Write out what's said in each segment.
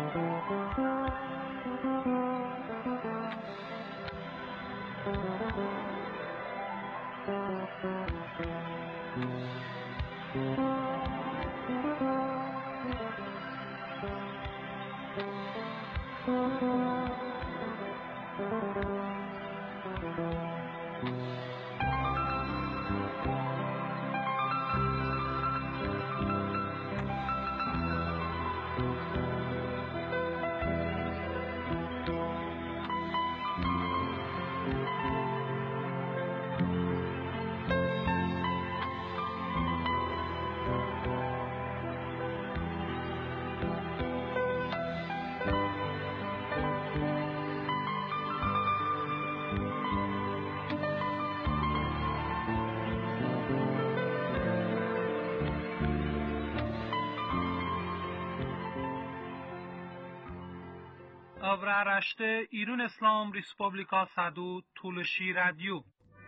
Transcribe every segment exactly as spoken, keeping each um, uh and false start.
Avraaraşte İran İslam Respublika Sadu Tuluşi Radyo.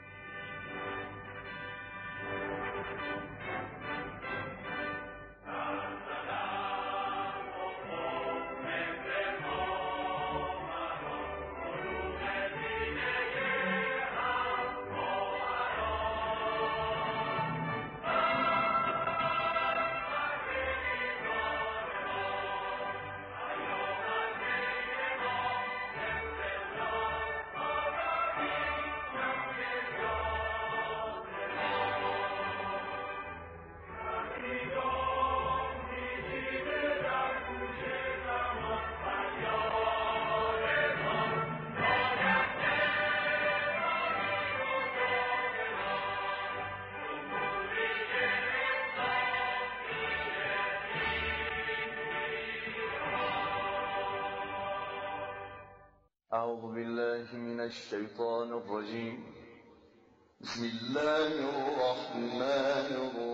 أعوذ بالله من الشيطان الرجيم. بسم الله الرحمن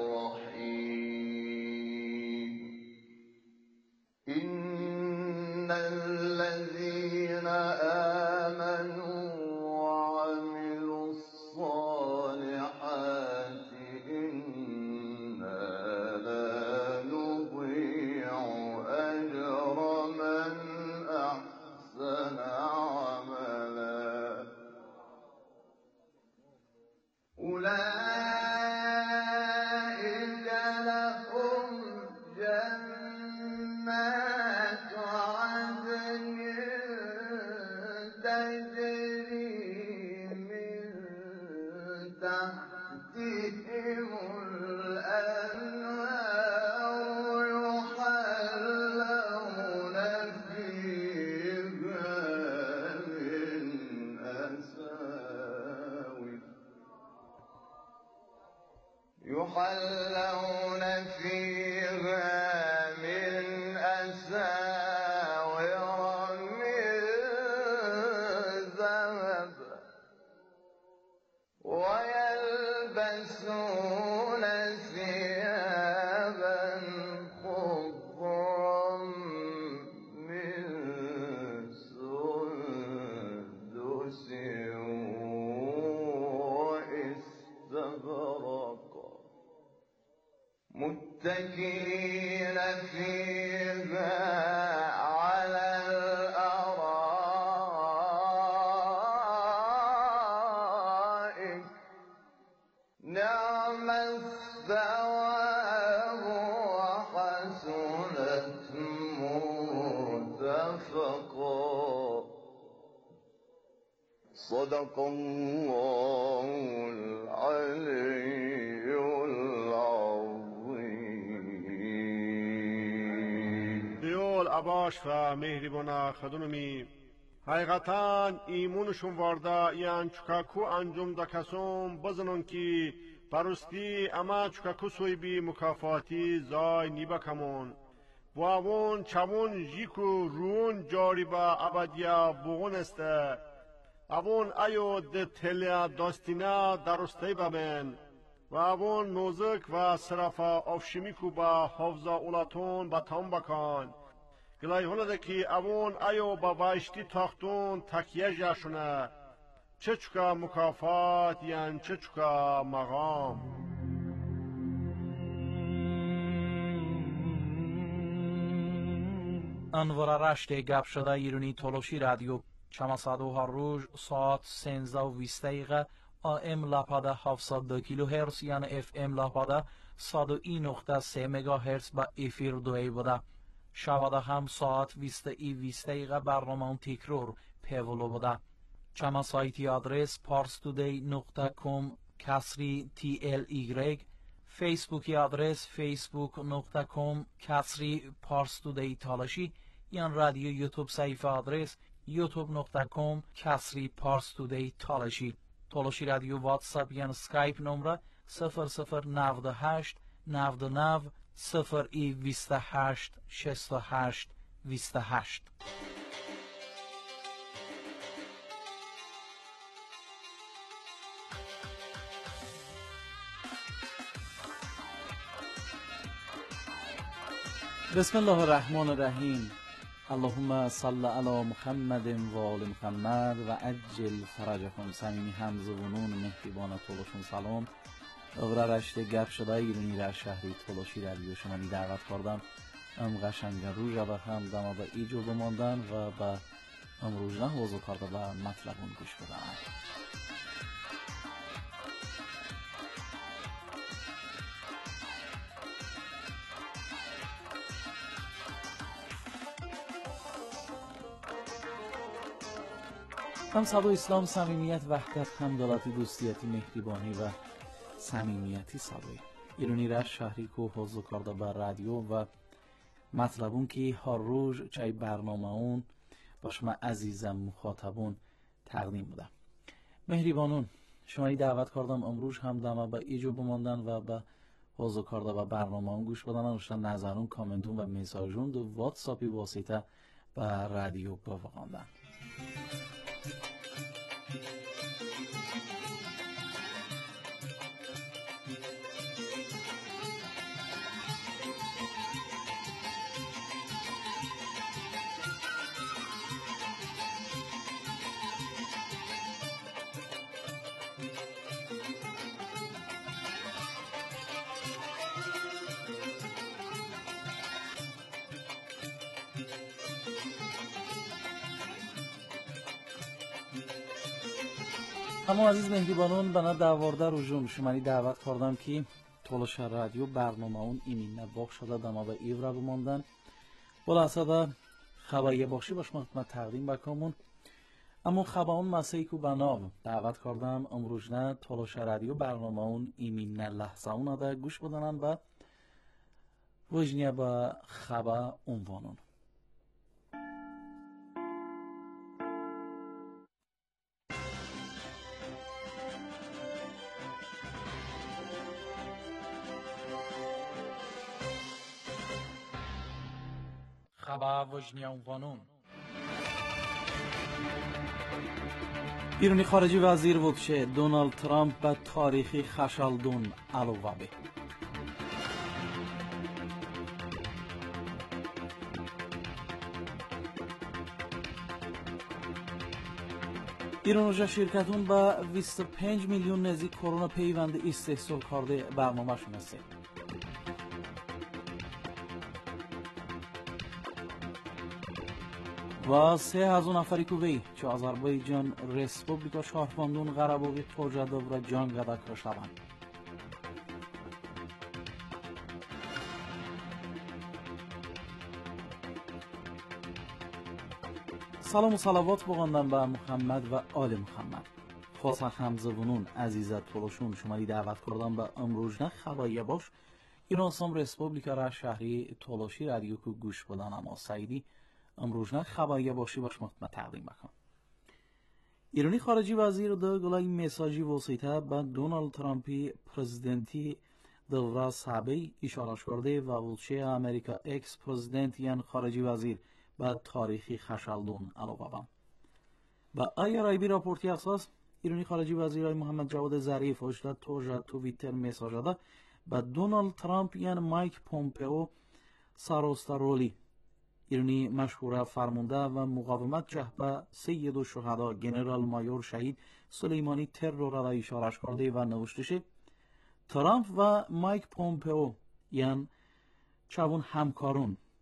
الرحيم. إن الذين آمنوا وعملوا الصالحات إنا لا نضيع أجر من أحسن عملا. أولئك لهم جنات عدن تجري من تحتهم الأنهار يحلون فيها من أساور يحلون فيها من أساور من ذهب ويلبسون ثيابا خضرا من سندس واستبرق متكئين فيها على الأرائك نعم الثواب وحسنت مرتفقا. صدق الله العلي العظيم. دیول اباش و مهربانا خدونمی حقیقتاً ایمونشون وارده یان چکاکو انجام دا کسوم بزنون که پرستی اما چکاکو سوی بی مکافاتی زای نیبا کمون و اون چمون جیکو رون جاری با ابدیا بغون استه اون ایو ده تلیا داستینا درسته ببین و اون نوزک و صرفا افشمیکو با حفظا اولاتون با تام بکن گلای هنده که اون ایو با وایشتی تاختون تکیه جاشونه چه چکا مکافات یان چه چکا مقام. انوار رشت گپ شده ایرانی تلوشی رادیو چما صدو هر روز ساعت سنزده و بیست دقیقه آم لپاده هفتصد و دو کیلو هرتز یعنی اف ام لپاده صد و یک نقطه سه مگا هرتز با افیر دوی بوده. شواده هم ساعت بیست ای بیست دقیقه برنامه تکرار پیولو بوده. چما سایتی آدرس پارستودی نقطه کام کسری تی ال ایگرگ، فیسبوکی آدرس فیسبوک نقطه کام کسری پارستودی تالشی، یان رادیو یوتیوب صفحه آدرس یوتیوب نقطه کام کسری پارستودی تالشی. تالشی رادیو واتساپ یان سکایپ نمره صفر صفر نود و هشت نود و نه صفر ای بیست و هشت شصت و هشت بیست و هشت. بسم الله الرحمن الرحیم. اللهم صل علی محمد و آل محمد و عجل فرجهم. صمیمی همزه و نون مهربان تولشون سلام. ابره رشته گپ شده ایرانی را شهری تولشی رادیو شما می دعوت کردم ام قشنگ روز و هم دما به ایجو بماندن و به امروز نه وضو کرده به مطلبون گوش بدن. هم صدو اسلام صمیمیت وحدت همدلاتی دوستیتی مهربانی و صمیمیتی صدوی ایرانی را شهری کو حوضو کرده بر رادیو و مطلبون که هر روز چای برنامه اون با شما عزیزم مخاطبون تقدیم بودم. مهربانون شما دعوت کردم امروز هم دما با ایجو بماندن و با حوضو کرده و برنامه اون گوش بدن روشن نظرون کامنتون و میساجون دو واتساپی واسطه بر رادیو بفقاندن. اما عزیز مهربانان بنا دعوارده روزون شمانی دعوت کردم که تولش رادیو برنامه اون ایمین نباق شده دما به ایورا بماندن بلاسه ده خبایی باشی باش مختمت تقدیم بکامون. اما خبا اون مسیحی که بنا دعوت کردم امروز نه تولش رادیو برنامه اون ایمین لحظه اون ده گوش بدنن و وجنیه با خبا عنوانون. خبر وجنیه عنوانون. ایرانی خارجی وزیر وکشه دونالد ترامپ به تاریخی خشالدون علاوه به ایران و شرکتون با بیست و پنج میلیون نزدیک کرونا پیوند استحصال کرده برنامه شناسه. و سه هزار نفری کوی چه آذربایجان ریسپوبلیکا شهروندون قربوقی توجده و جان گدک شوند. سلام و صلوات بگندم به محمد و آل محمد. خاص همزبونون عزیزت تولشون شماری دعوت کردم به امروزنه خبایی باش ایران سام ریسپوبلیکا را شهری تولشی رادیو کو گوش بدن اما سعیدی امروزنه خبایی باشی باش مختمت تقدیم بکن. ایرانی خارجی وزیر ده گلای میساجی واسطه به دونالد ترامپی پرزیدنتی دوره سابقی اشاره کرده و ولچه امریکا اکس پرزیدنت یان خارجی وزیر به تاریخی خشالدون علاوه بند. با آی آر آی بی راپورتی اساس ایرانی خارجی وزیر محمد جواد ظریف اشتاد توجه توییتر میساج داده به دونالد ترامپ یان مایک پومپئو ساروستارولی ایرانی مشهور فرمانده و مقاومت جهبه سید و شهدا جنرال مایور شهید سلیمانی ترور را اشاره کرده و نوشته ترامپ و مایک پومپئو یان چون همکارون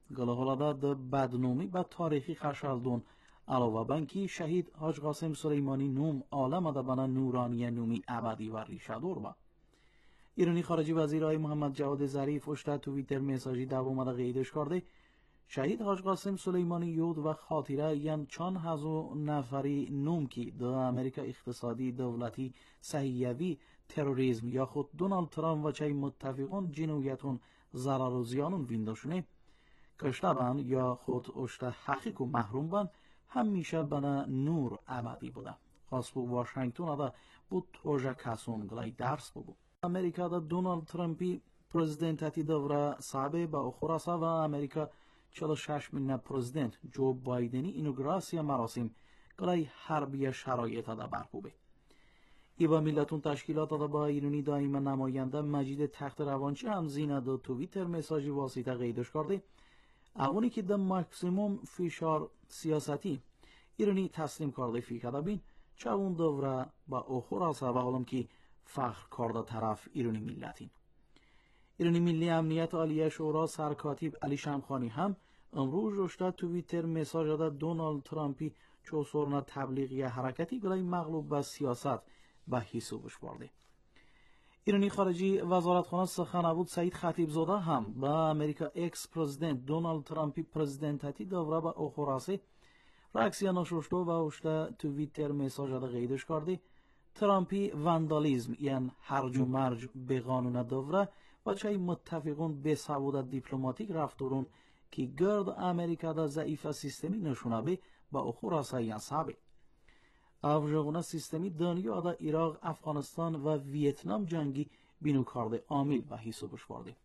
گلهالده ده بدنومی به تاریخی خشالدون علاوه بنکی شهید حاج قاسم سلیمانی نوم عالم ده بنا نورانی نومی ابدی و ریشه‌دار با. ایرانی خارجی وزیرای محمد جواد ظریف اشته توییتر مساجی دوام ده قیدش کرده شهید حاج قاسم سلیمانی یود و خاطره یان چند هزار نفری نوم کی ده امریکا اقتصادی دولتی صهیوی تروریسم یا خود دونالد ترامپ و چای متفقون جنویتون ضرر و زیانون وینداشونه کشته بند یا خود اشته حقیق و محروم بند همیشه بنا نور ابدی بوده. خاص بو واشنگتن ده بود توجه کسون گلای درس بو. امریکا ده دونالد ترامپی پرزیدنتاتی دوره صعبه با اخوراسا و امریکا چهل و شش مین پرزیدنت جو بایدنی اینوگراسیا مراسم گلای حربی شرایط ده برپوبه. ایوا میلتون تشکیلات ده با ایرانی دائما نماینده مجید تخت روانچی هم زینه ده توییتر مساجی واسطه قیدش کرده اونی که ده ماکسیموم فشار سیاستی ایرانی تسلیم کرده فیکده بین چه اون دوره با اخوراسا و علم که فخر کرده طرف ایرانی ملتین. ایرانی ملی امنیت عالیه شورا سرکاتیب علی شمخانی هم امروز رشته توییتر مساج داده دونالد ترامپی چو سرنا تبلیغی حرکتی گلای مغلوب به سیاست به حسابش برده. ایرانی خارجی وزارتخانه سخن بود سعید خطیب زاده هم به امریکا اکس پرزیدنت دونالد ترامپی پرزیدنتاتی دوره به اخوراسه رکسیا نشوشتو و اشته توییتر مساج داده قیدش کرده ترامپی واندالیزم یعنی هرج و مرج به قانون دوره و چای متفقون به سعودت دیپلماتیک رفتارون که گرد امریکا دا ضعیف سیستمی نشونه به با اخوراسه یعنی سابه. افجاغونه سیستمی دنیا دا عراق، افغانستان و ویتنام جنگی بینو کرده عامل و حسابش برده.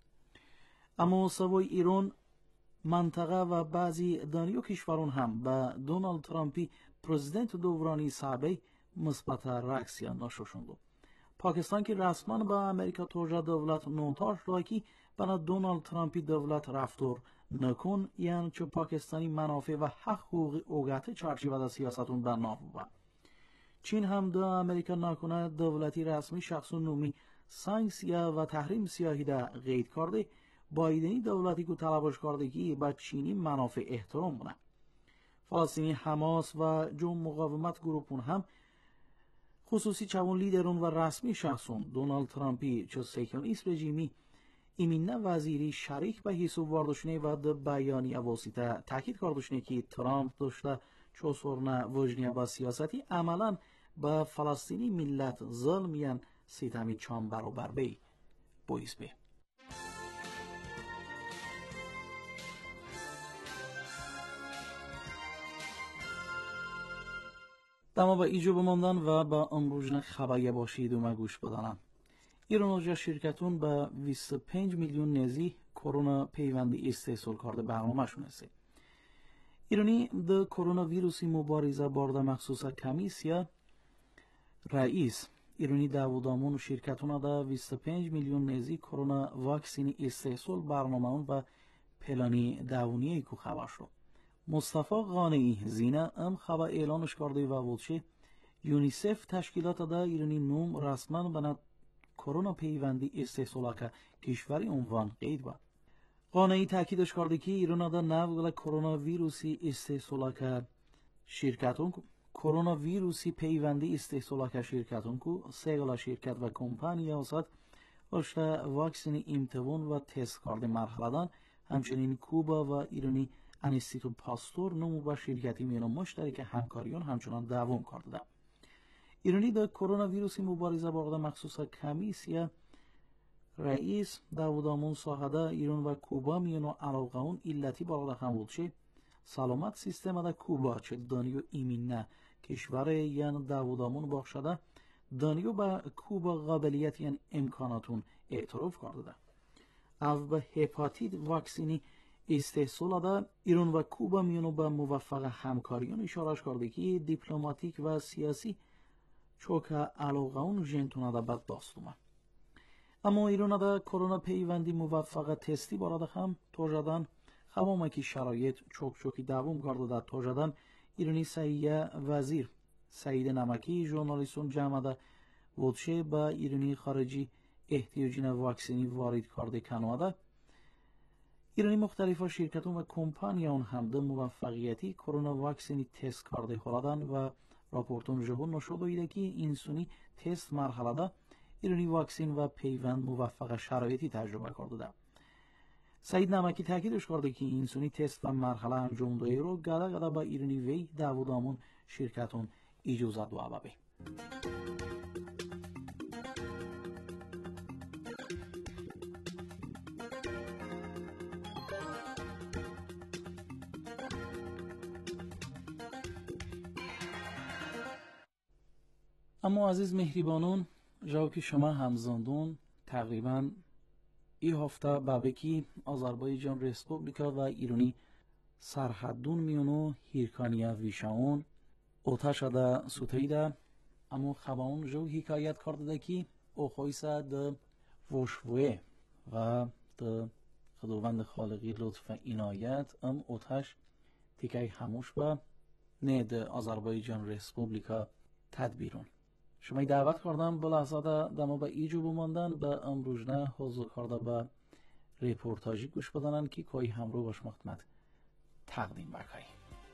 اما سوای ایران منطقه و بعضی دنیا کشورون هم به دونالد ترامپی پرزیدنت دورانی سابه مثبت رکسیا نشوشوندو. پاکستان که رسما به امریکا توجه دولت نونتاش را که بنا دونالد ترامپی دولت رفتار نکن یعنی چه پاکستانی منافع و حق حقوقی اوگته چارچوبه دا سیاستون به نافو. چین هم دا امریکا نکنه دولتی رسمی شخص نومی سانکسیا و تحریم سیاهی دا قید کرده بایدنی دولتی که طلبش کرده که با چینی منافع احترام بونه. فلسطینی حماس و جو مقاومت گروپون هم خصوصی چون لیدرون و رسمی شخصون دونالد ترامپی چه سیکیونیست رژیمی ایمینه وزیری شریک به حساب واردشنه و د بیانی واسطه تاکید کردشنه که ترامپ داشته چو سرنا وجنیه با سیاستی عملا به فلسطینی ملت ظلمیان ستمی چان برابر بی بویز بی. دما با ایجو بماندن و با امروزن خبری باشید و مگوش بدانم. ایران و شرکتون با بیست و پنج میلیون نزی کرونا پیوندی استحصال کرده برنامه شونسته. ایرانی د کرونا ویروسی مبارزه بارده مخصوصا کمیسیا رئیس ایرانی داودامون شرکتون دا بیست و پنج میلیون نزی کرونا واکسینی استحصال برنامه اون و پلانی داونیه که خبر شد. مصطفی قانعی زینه ام خبر اعلانش کرده و بودشه یونیسف تشکیلات دا ایرانی نوم رسما بنا کرونا پیوندی استحصال که کشوری عنوان قید با. قانعی تاکیدش کرده که ایران دا نو کرونا ویروسی استحصال که شرکتون کرونا ویروسی پیوندی استحصال که شرکتون کو سه شرکت و کمپانی اوسط اشته واکسین امتحان و تست کرده مرحله همچنین کوبا و ایرانی انستیتوت پاستور نمو با شرکتی میان مشترک همکاریون همچنان دوام کرده. ایرانی در کرونا ویروسی مبارزه با مخصوصا کمیسیا رئیس داودامون صاحده ایران و کوبا میانو علاقه اون علتی بالا هم بودشه سلامت سیستم دا کوبا چه دانیو ایمینه کشور یعنی داودامون باخشده دانیو با کوبا قابلیت یعنی امکاناتون اعتراف کرده. او به هپاتیت واکسینی استحصال دا ایران و کوبا میانو با موفق همکاریون اشارش کرده که دیپلماتیک و سیاسی چوکه علاقه اون جنتونه دا بد داستومه. اما ایران دا کرونا پیوندی موفق تستی باراده هم توجدن همه که شرایط چوک چوکی دوام کرده دا توجدن ایرانی سعیه وزیر سعید نمکی ژورنالیستون جمع دا ودشه با ایرانی خارجی احتیاجین واکسینی وارد کرده کنواده ایرانی مختلف شرکتون و کمپانیان هم ده موفقیتی کرونا واکسینی تست کرده خورادن و راپورتون جهون نشود ایده که اینسونی تست مرحله ده ایرانی واکسین و پیوند موفق شرایطی تجربه کرده ده. سعید نمکی تاکیدش کرده که اینسونی تست و مرحله انجام دوی رو گده گده با ایرانی وی داودامون شرکتون اجازه دو عبابه. اما عزیز مهربانون جاو که شما همزندون تقریبا ای هفته بابکی آذربایجان رسپوبلیکا و ایرانی سرحدون میونو هیرکانیا ویشاون اوتش ده سوتیده اما خباون جو حکایت کرده که او خویسه ده وشوه و ده خداوند خالقی لطف و عنایت ام اوتش تیکای هموش با نه ده آذربایجان رسپوبلیکا تدبیرون شما دعوت کردم به لحظات دما به ایجو بماندن به امروزنه حضور کرده به ریپورتاجی گوش بدنن که کوی همرو باش مختمت تقدیم برکایی.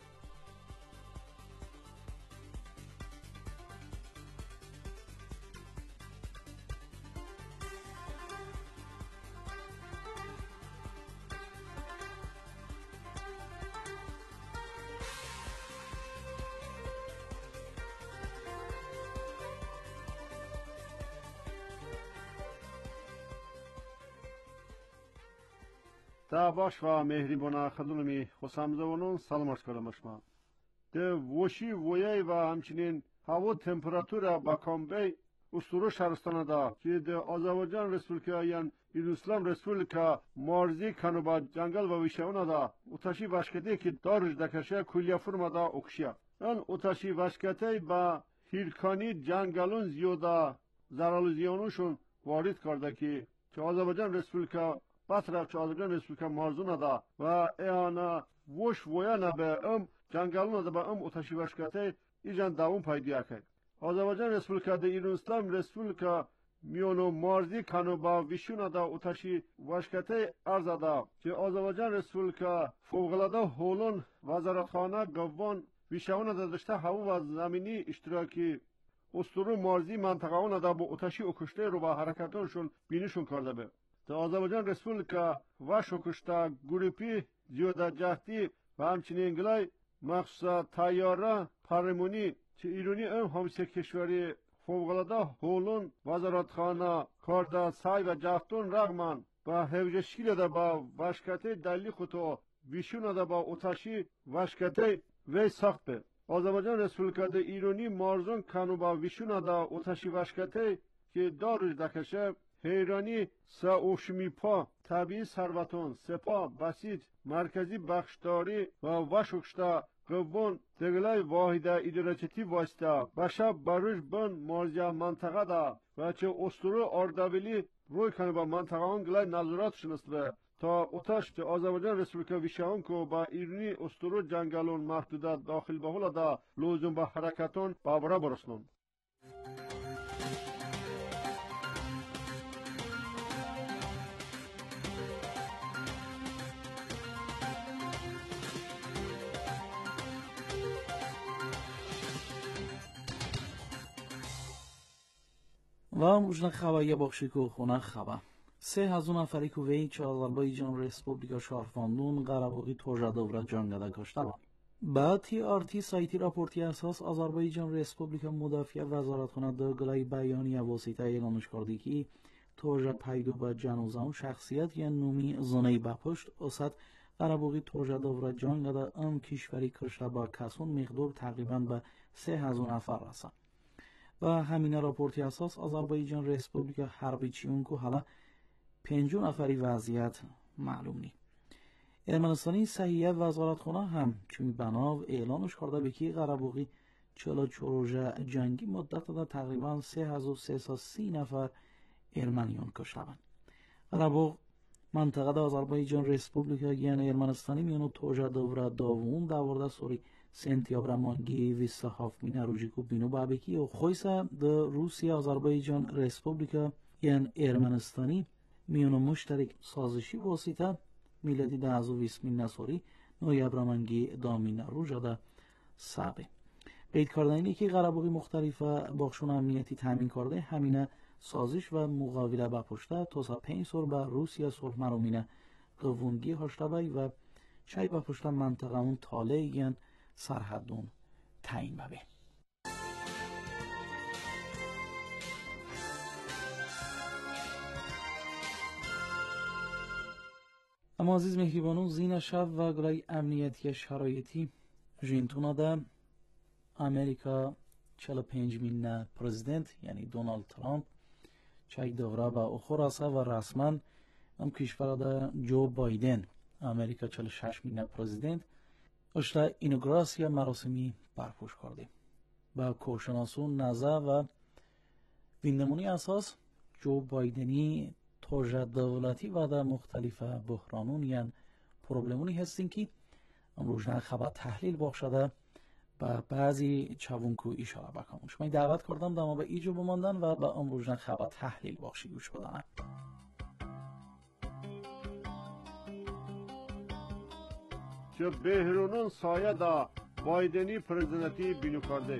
تا باش و مهربان خدمتی خوشامزونون سلام عرض کردم شما. ده وشی ویای و همچنین هوا تمپراتور با کامبی استرو شهرستان دا که ده آذربایجان رسپوبلیکا یان اسلام رسپوبلیکا مارزی کنو با جنگل و ویشاونا دا اتشی وشکتی که دارج دکشه کلیا فرما دا اکشیا. آن اتشی وشکتی با هیرکانی جنگلون زیاده زرال زیانوشون وارد کرده که که آذربایجان رسپوبلیکا بطرف چه آذربایجان رسپوبلیکا مارزونا دا و ایانا وش ویانا به ام جنگلونا دا به ام اتشی وشکتی ایجان داون پایدیا کرد. آذربایجان رسپوبلیکا ده ایران اسلام رسپوبلیکا میونو مارزی کنو با ویشونا دا اتشی وشکتی ارزا دا که آذربایجان رسپوبلیکا فوقلاده هولون وزارتخانه گوان ویشاونا دا داشته هوا و زمینی اشتراکی استرو مارزی منطقه اونا دا با اتشی اکشته رو با حرکتانشون بینیشون کرده به. در آذربایجان رسپوبلیکا وش اکشته گروپی زیاده جهتی و همچنین گلای مخصوصا تیاره پرمونی که ایرانی ام همسه کشوری فوقلاده هولون وزارتخانه کارده سای و جهتون رغمن با هفجشکیل ده با وشکته دلی خودو ویشون ده با اتشی وشکته وی سخت به. آذربایجان رسپوبلیکا ده ایرانی مارزون کنو با ویشون ده اتشی وشکته که دارج دکشه حیرانی سا اوشمی پا طبیعی ثروتون سپا بسیط مرکزی بخشداری و وشکشته قبون دگلای واحده ادارچتی واسطه بشب بروش بن مارزیا منطقه دا و چه استرو آردابلی روی کنه با منطقه اون گلای نظرات شنسته تا اتش که آذربایجان رسپوبلیکا ویشاون که با ایرانی استرو جنگلون محدوده داخل به حول دا لوزون با حرکتون بابرا برسنون. و امروزنه خبایی بخشی که خونه خبا سه هزون نفری که وی چه آذربایجان رسپوبلیکا شهرفاندون قرباقی توجه دورت جنگده کشته با بعد تی آر تی سایتی راپورتی اساس آذربایجان رسپوبلیکا مدافع وزارتخانه در گلای بیانیه واسطه اعلانش کرده که توجه پیدو با جنوزان شخصیت یا نومی زنه بپشت اصد قرباقی توجه دورت جنگده ام کشوری کشته با کسون مقدار تقریبا به سه هزون نفر رسند. و همین راپورتی اساس آذربایجان رسپوبلیکا حربی چیون که حالا پنجون نفری وضعیت معلوم نی. ارمنستانی صحیحه وزارتخانه هم چون بناو اعلانش کرده به که قرباقی چلا چروژه جنگی مدت داده تقریبا سه هزار و سیصد و سی نفر ارمنیان کشتند. قرباق منطقه دا آذربایجان رسپوبلیکا یعنی ارمنستانی میانو توجه دوره داوون دورده سوری سنتیابر مانگی ویسته هفت مینه روژیکو بینو بابکی و خویسه ده روسیه آذربایجان رسپوبلیکا یعنی ارمنستانی میانو مشترک سازشی واسطه میلادی ده هزار و بیست نسوری نوی ابرامنگی دامین روژا ده سابه قید کردنی که قراباقی مختلف باخشون امنیتی تامین کرده همینه سازش و مقاوله با پشته تا پنج سال با روسیه صلح مرامینه قوونگی هاشتبای و چای با پشته منطقه اون تاله یعن سرحدون تعیین ببه. اما عزیز مهریبانو زین شب و گلای امنیتی شرایطی جینتونا ده امریکا چهل و پنجمین پرزیدنت یعنی دونالد ترامپ چای دوره با اخوراسه و رسما هم کشور ده جو بایدن امریکا چهل و ششمین پرزیدنت اشتا اینوگراسیا مراسمی برپوش کرده با کوشناسون نزه و ویندمونی اساس جو بایدنی توجه دولتی و در مختلف بحرانون یعنی پروبلمونی هستین که امروز خبر تحلیل بخشده با بعضی چوونکو اشاره بکنم. شما دعوت کردم دما به ایجو بماندن و با امروز خبر تحلیل بخشی گوش بدن. که بهرونون سایه دا بایدنی پرزیدنتی بینو کرده.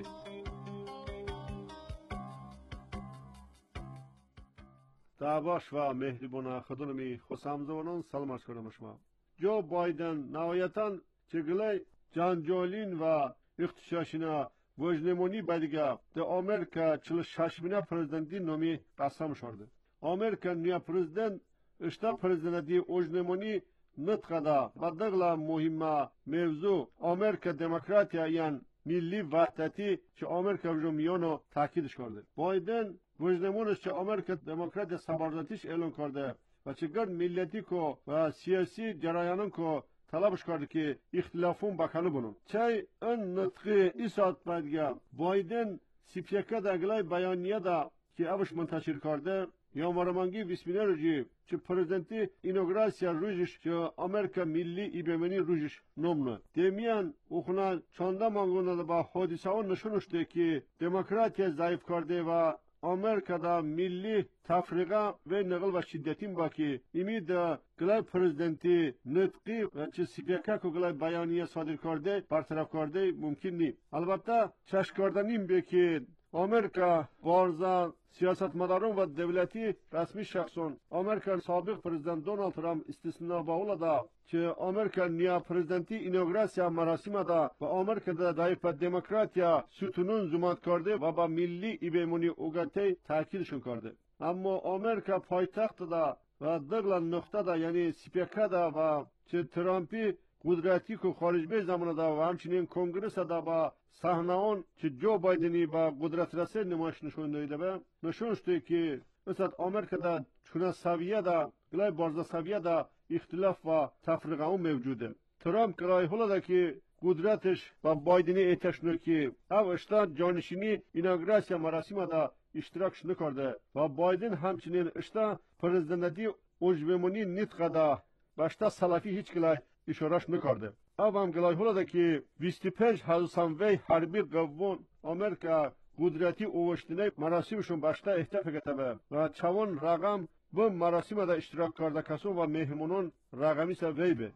دعواش و مهربان خودمی خوشامزونان سلامش کنم شما. جو بایدن نهایتاً چگله جانجالین و اختشاشینا وجنمونی بدیگه ده آمریکا چهل و ششمین پرزیدنتی نامی قسم شده. آمریکا نیا پرزیدنت اشتا پرزیدنتی وجنمونی نتقدا و دغلا مهمه موضوع آمریکا دموکراتیا یعنی ملی وحدتی که آمریکا رو میانو تاکیدش کرده. بایدن وجنمونش که آمریکا دموکرات سبارداتیش اعلان کرده و چگاه ملیتی کو و سیاسی جرایانان کو طلبش کرده که اختلافون بکنه بونن. چای ان نطقی ایساد بدگه بایدن سیپیکا دا اگلای بیانیه دا که اوش منتشر کرده یا مرمانگی ویسمینه روژی که پرزیدنتی اینوگراسیا روژش که آمریکا ملی ایبمنی روژش نمونه. دیمیان اوخنا چانده مانگونه دا با حادثه ها نشونشده که دموکراتیا ضعیف کرده و آمریکا دا ملی تفریقه و نقل و شدتین با که ایمی دا گلای پرزیدنتی نطقی و چه سیپیکا که گلای بیانیه صادر کرده برطرف کرده ممکن نی. البته چشم کردنیم به که آمریکا بارزا سیاست مداران و دولتی رسمی شخصون آمریکا سابق پرزیدنت دونالد ترامپ استثنا باولا دا که آمریکا نیا پرزیدنتی اینوگراسیا مراسم دا و آمریکا دا دایف دموکراتیا ستونون زماد کرده و با ملی ایبمونی اوگته تاکیدشون کرده. اما آمریکا پایتخت دا و دغلا نقطه دا یعنی سیپیکا دا و چه ترامپی قدرتی که خارج به زمان دا و همچنین کنگرس دا با صحنه‌ان که جو بایدنی با قدرت رسه نمایش نشون داده به نشون شده که مثلا آمریکا دا چونه سویه دا گلای بارزا سویه دا اختلاف و تفرقه اون موجوده. ترامپ کرای حالا دا که قدرتش با بایدنی ایتشنو که او اشتا جانشینی ایناگراسیا مراسم دا اشتراکش نکرده و بایدن همچنین اشتا پرزیدنتی اوجبمونی نیت دا باشتا سلافی هیچ گلای اشارش نکرده. او هم گلای حالا دا که بیست و پنج هزوسانوی حربی قوون آمریکا قدرتی اوشتنه مراسمشون باشتا احتفاق کتبه و چوان رقم به مراسم دا اشتراک کرده کسون و مهمونون رقمی سا وی به.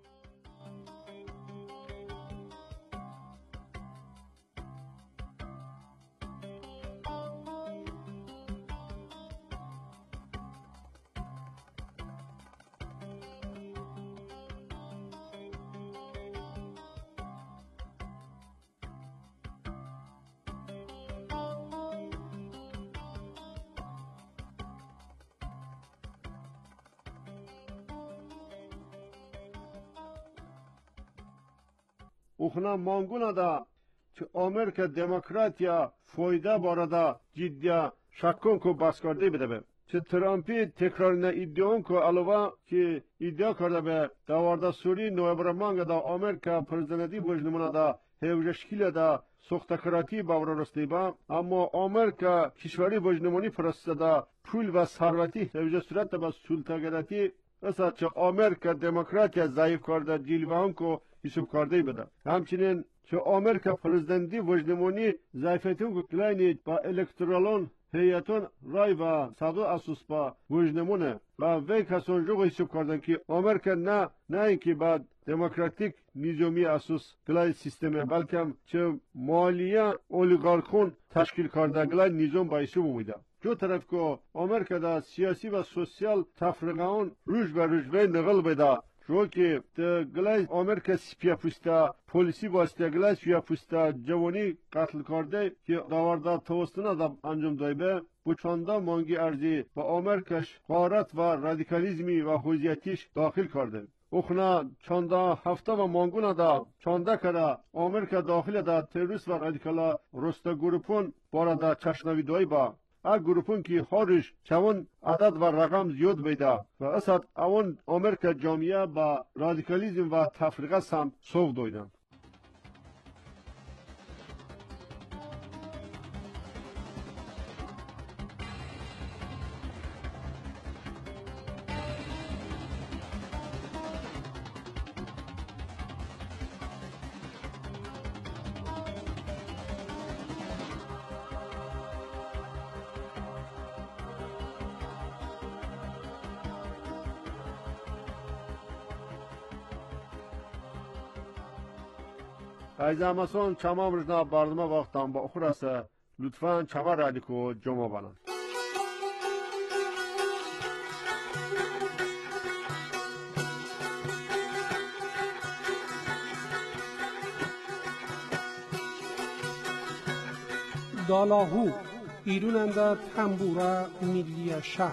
اوخنا مانگونا دا که آمریکا دموکراتیا فایده بارده جدیا شکون کو بس کرده بده به چه ترامپی تکرارنا ایدیون کو علاوه که ایدیا کرده به دوارده سوری نوبر مانگ دا آمریکا پرزیدنتی بجنمونا دا هیوجشکیل دا سختکراتی باور رستی با اما آمریکا کشوری بجنمونی پرسته دا پول و ثروتی هیوج صورت با سلطگراتی مثلا چه آمریکا دموکراتیا ضعیف کرده جلوان کو حساب کرده بده. همچنین که آمریکا پرزیدنتی وجنمونی ضعیفتون کو کلاینی با الکترالون هیئتون رای و صدو اساس با گوشنمونه و وی کسان جو حساب کردن که آمریکا نه نه اینکه بعد دموکراتیک نظامی اساس گلای سیستم بلکه چه مالیه اولیگارخون تشکیل کرده گلای نظام بایسی بومیده. جو طرف که آمریکا دا سیاسی و سوسیال تفرقان روش به روش به نقل بده جو که گلای آمریکا سپیا پوستا پولیسی واسطه گلای سپیا پوستا جوانی قتل کرده که داورده توسطنا دا انجام دایبه bu çanda mangi erzi ve Amerikaş garet ve radikalizmi ve huziyetiş dahil kardı. Oxuna çanda hafta ve manguna da çanda kara Amerika dahil da terörist ve radikala Rosta grubun barada çaşnavi doyba. A grubun ki hariç çavun adet ve rakam ziyad beyda ve asad avun Amerika camiye ba radikalizm ve tefrika sam sov doydan. از امسان چمام رجنا بردم وقتم با اخرسه لطفاً چمر رادیکو جمع بلند. دالاهو ایروننده تنبوره ملی شهر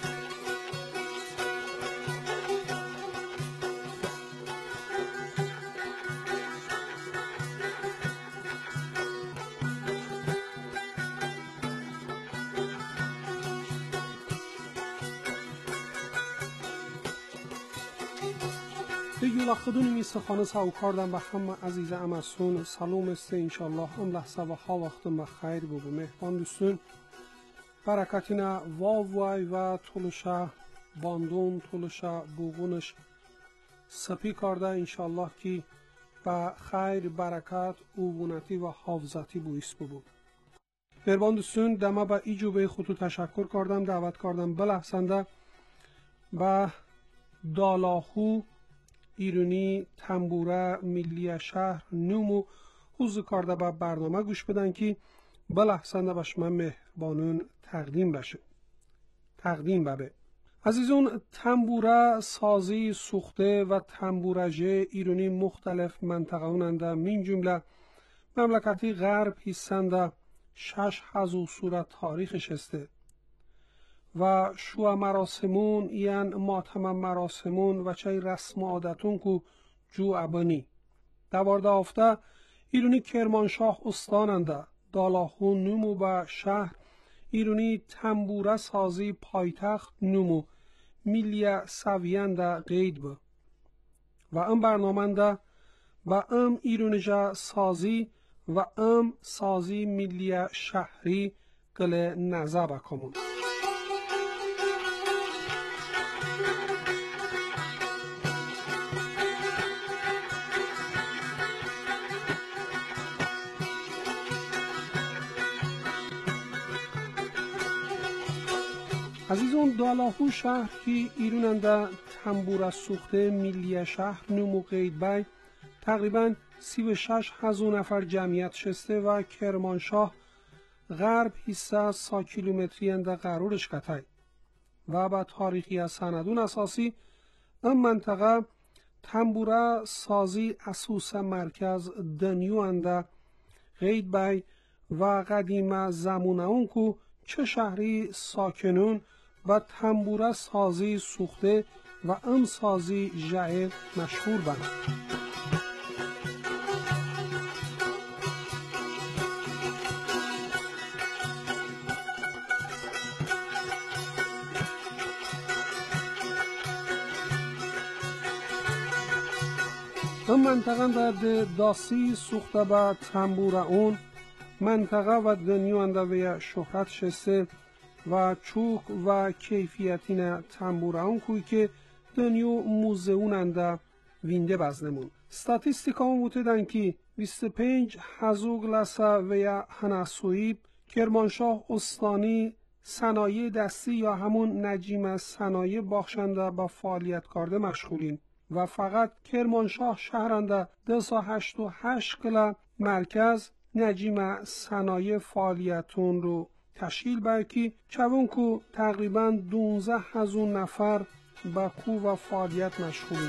خدون میستخانه ساو کردم به همه عزیز امسون سلام است انشالله هم لحظه و ها وقتم بخیر بگو مهبان دوستون برکتینا واوای و طولشه باندون طولشه بوغونش سپی کرده انشالله که به خیر برکت اوونتی و حافظتی بویست بگو مهبان دوستون دمه به ایجو به خودتو تشکر کردم دعوت کردم بلحظنده به دالاهو ایرونی تنبوره ملی شهر نومو حضور کرده به برنامه گوش بدن که بلحظنده به شما مهربانون تقدیم بشه تقدیم ببه عزیزون تنبوره سازی سوخته و تنبورجه ایرونی مختلف منطقه اوننده من جمله مملکتی غرب هستنده شش هزو صورت تاریخش هسته و شو مراسمون یعن ماتم مراسمون و چای رسم عادتون کو جو ابانی دوارده آفته ایرونی کرمانشاه استاننده دالاهو نومو به شهر ایرونی تنبوره سازی پایتخت نومو میلیا سوینده قید با و ام برنامنده و ام ایرونجا سازی و ام سازی میلیا شهری قل نزا بکمون عزیزان دالاهو شهر که ایروننده تنبوره سوخته ملی شهر نومو قید بای تقریبا سی و شش هزار نفر جمعیت شسته و کرمانشاه غرب حصه سا کیلومتری انده قرارش کتای و با تاریخی از سندون اساسی این منطقه تنبوره سازی اسوس مرکز دنیو انده قید بای و قدیم زمونه اون کو چه شهری ساکنون و تنبوره سازی سوخته و ام سازی جعل مشهور بند. ام منطقه در داسی سوخته به تنبوره اون منطقه و دنیو اندوه شهرت شسته و چوک و کیفیتین تنبوره اون کوی که دنیو موزهون انده وینده بزنمون ستاتیستیکا هم بوده که بیست و پنج هزار گلسه و یا هناسویب کرمانشاه استانی صنایع دستی یا همون نجیم از صنایع باخشنده با فعالیت کرده مشغولین و فقط کرمانشاه شهرنده ده سا هشت و هشت کلا مرکز نجیم صنایع فعالیتون رو تشکیل برکی چون کو تقریبا دونزه هزار نفر با کو و فعالیت مشغولین.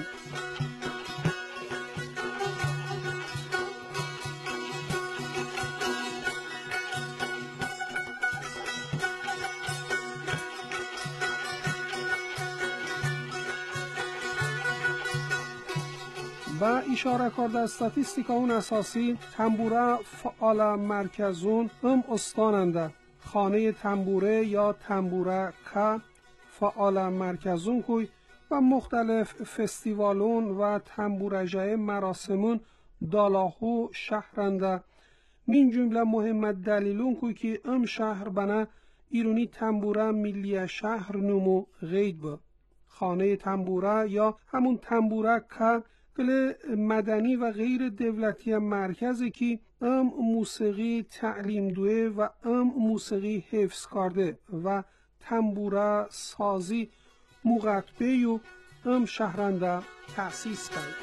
و اشاره کرده استاتیستیکا اون اساسی تنبوره فعال مرکزون ام استاننده خانه تنبوره یا تنبوره که فعال مرکزون کوی و مختلف فستیوالون و تنبورجه مراسمون دالاهو شهرنده من جمله مهمت دلیلون کوی که ام شهر بنا ایرونی تنبوره ملی شهر نمو غید با خانه تنبوره یا همون تنبوره که گل مدنی و غیر دولتی مرکزی که ام موسیقی تعلیم دوه و ام موسیقی حفظ کرده و تنبوره سازی مغطبه و ام شهرنده تأسیس کرد.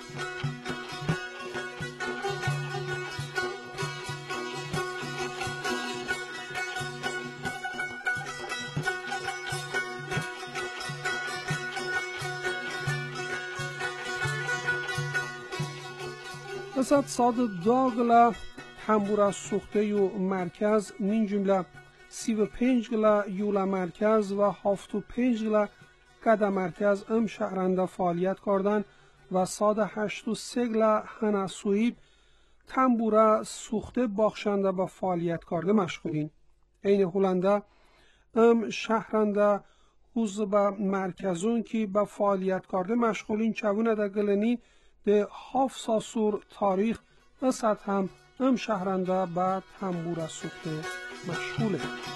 بسات ساد داگلا تنبوره سوخته یو مرکز من جمله سی و پنج گلا یولا مرکز و هفت و پنج گلا قده مرکز ام شهرنده فعالیت کردن و ساد هشت و سه گلا هنسویب تنبوره سوخته باخشنده با فعالیت کرده مشغولین. این هولنده ام شهرنده حوزب مرکزون که با فعالیت کرده مشغولین چونه ده گلنی ده هفت ساسور تاریخ اسد هم ام شهرنده با تنبوره سوخته مشغوله.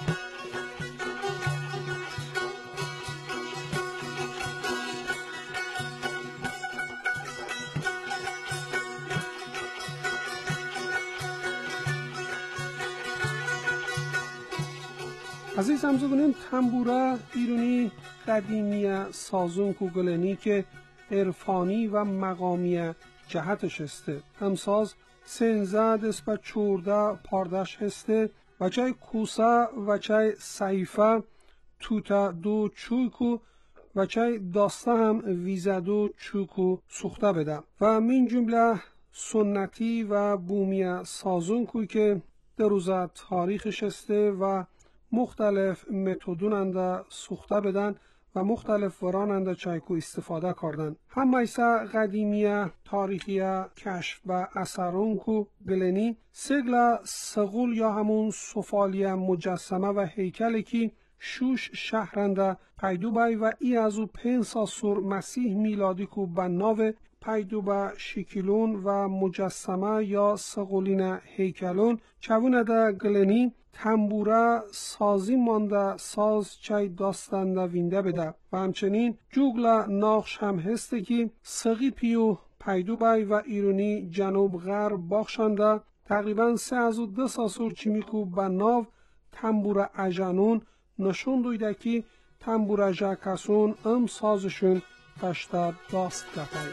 عزیز همزادونیم تنبوره ایرونی قدیمی سازون کوگلنی که عرفانی و مقامی جهتش هسته همساز سنزه دست به چورده پاردش هسته و چای کوسا و چای سیفه توتا دو چوکو و چای داسته هم ویزه دو چوکو سوخته بده و من جمله سنتی و بومی سازون کوی که در روزه تاریخش هسته و مختلف متدوننده سوخته بدن و مختلف وراننده چایکو استفاده کردن. هم ایسا قدیمی تاریخی کشف و اثرون کو گلنی سگل سغول یا همون سفالی مجسمه و هیکلی که شوش شهرنده پیدو بای و ای از او پین ساسور مسیح میلادی کو بناو پیدو با شکلون و مجسمه یا سغولین هیکلون چونه ده گلنی تنبوره سازی مانده ساز چای داستنده وینده بده و همچنین جوگل ناخش هم هسته که سقی پیو پیدو بای و ایرونی جنوب غرب باخشنده تقریبا سه از و ده ساسور چیمیکو بناو تنبوره اجانون نشون دویده که تنبوره جاکسون ام سازشون پشتر داست گفای.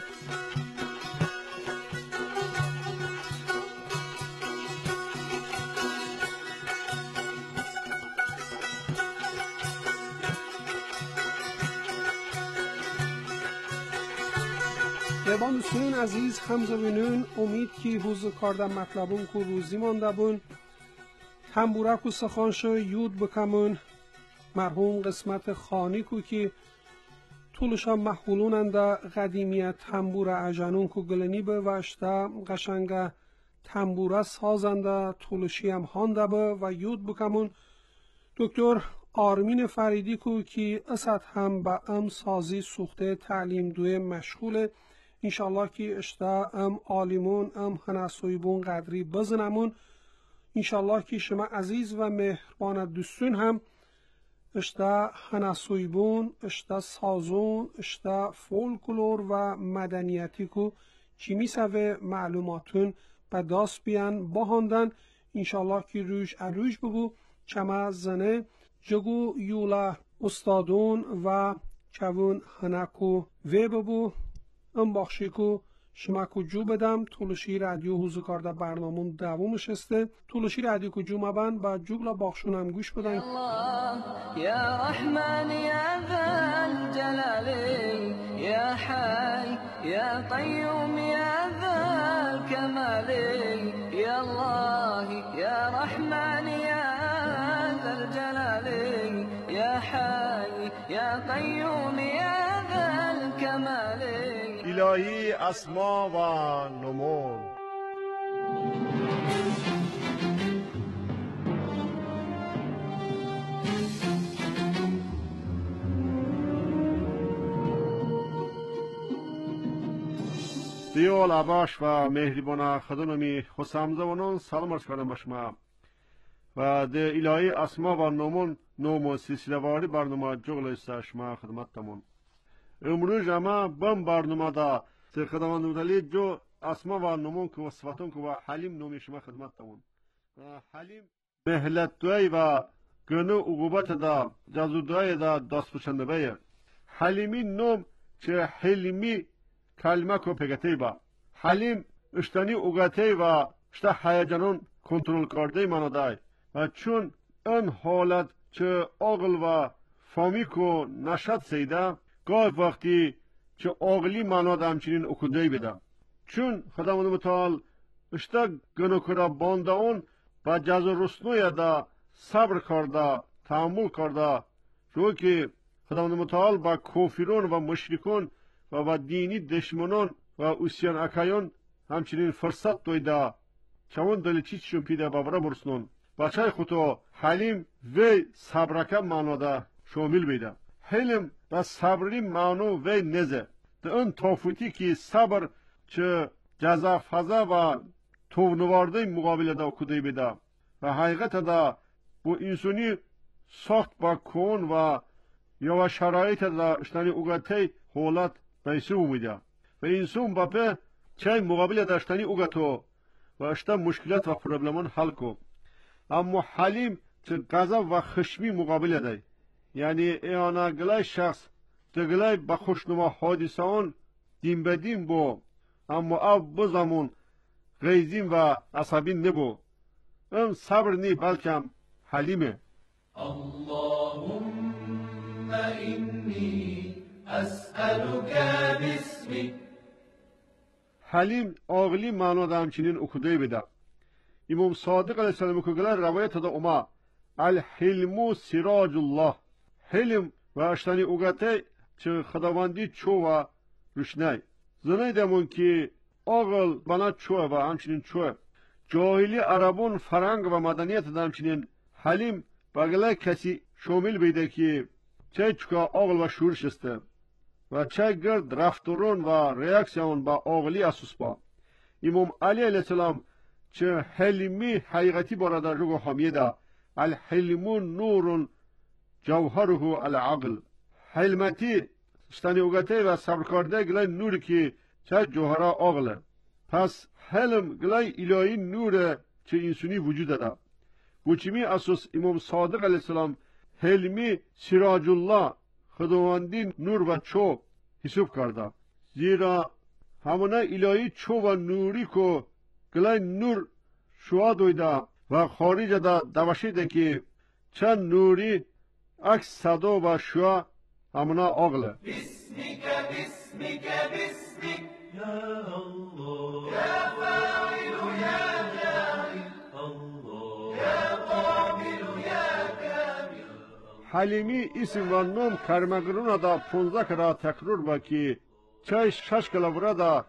یبان دوستان عزیز همزبینون امید که حوز کاردن مطلبون که روزی مانده بون تنبوره که سخانشو یود بکمون مرحوم قسمت خانی که که طولشا محولوننده قدیمی تنبوره اجانون که گلنی به وشته قشنگ تنبوره سازنده طولشی هم هانده به و یود بکمون دکتر آرمین فریدی که که اسد هم به ام سازی سوخته تعلیم دوی مشغوله انشالله که اشتا ام آلیمون ام هنسویبون قدری بزنمون انشالله که شما عزیز و مهربان دوستون هم اشتا هنسویبون اشتا سازون اشتا فولکلور و مدنیتی که چی میسوه معلوماتون به داست بیان باهاندن انشالله که روش عروج ببو چما زنه جگو یولا استادون و کوون هنکو وی ببو ام بخشیکو شما کو جو بدم طولشی رادیو حوزو کارده برنامون دومش استه طولشی رادیو کو جو مبن با جوگلا باخشونم گوش بدن یا رحمن یا ذا الجلال یا حی یا قیوم یا ذا الكمال یا الله یا رحمن یا ذا الجلال یا حی یا قیوم یا ذا الكمال الهی اسما و نمون. دیو لباش و مهربان خدونمی خسامزوانون سلام عرض کردم به شما و ده الهی اسما و نمون نوم سلسله واری برنامه جغل است شما خدمتتمون. امروز اما بم برنامه دا سر خداوند متعالی جو اسما و نمون که و صفاتون که و حلیم نومی شما خدمتتمون. حلیم مهلت دوی و گنو عقوبت دا جزو دوی دا دست پوشنده بیه. حلیمی نوم چه حلمی کلمه کو پگتی با. حلیم اشتانی اوگتی و اشتا هیجانون کنترل کرده منو دای و چون ان حالت چه عقل و فامی کو نشد سیده گاه وقتی چه عقلی منو دا همچنین اکوده بده چون خداوند متعال اشتا گنو کرا بانده اون و جز رسنوی دا صبر کرده تحمل کرده رو که خداوند متعال با کافرون و مشرکون و با دینی دشمنان و اوسیان اکایون همچنین فرصت دویده چون دلی چیزشون پیده بابرا برسنون بچه خودو حلیم و صبرکه معنی ده شامل بیده حلم و صبری معنی و نزه ده اون توفیتی که صبر چه جزا فضا و تونوارده مقابل ده کده بیده و حقیقت ده bu insani ساخت با کون و یا شرایط ده اشتانی اوگته حالت بیسو میده و انسان باپه چای مقابل داشتنی اوگتو و اشتا مشکلات و پرابلمان حل کو اما حلیم چه غضب و خشمی مقابل ده یعنی ایانا گلای شخص دگلای با خوشنما حادثه آن دیم بدیم بو اما او بزمون غیزیم و عصبی نبو ام صبر نی بلکم حلیمه اللهم اینی اسألك باسمك. حلیم عاقلی معنا ده همچنین اکوده بده امام صادق علیه السلام که گله روایت ده اوما الحلم سراج الله حلم و اشتانی اوگته چه خداوندی چو و روشنی زنه دمون که عاقل بنا چو و همچنین چو جاهلی عربون فرنگ و مدنیت ده همچنین حلیم بگله کسی شامل بیده که چه چکا عاقل و شورش استه و چه گرد رفتارون و ریاکسیون با عاقلی اساس با امام علی علیه السلام چه حلمی حقیقتی بارده رو حامیه ده الحلم نور جوهره العقل حلمتی ستانی اوگته و صبر کرده گلای نور که چه جوهره عقله پس حلم گلای الهی نور چه انسانی وجود ده bu چمی اساس امام صادق علیه السلام حلمی سراج الله خداوندی نور و چو حساب کرده زیرا همونه الهی چو و نوری که گلای نور شوا دویده و خارج ده دوشیده که چند نوری عکس صدا و شوا همونه عقله بسمك بسمك بسمك یا الله یا فاعل یا جاعل الله یا قابل یا کامل. حلیمی اسم و نام کرمگرون دا پونزده کرا تکرار با که چای شش کلوره دا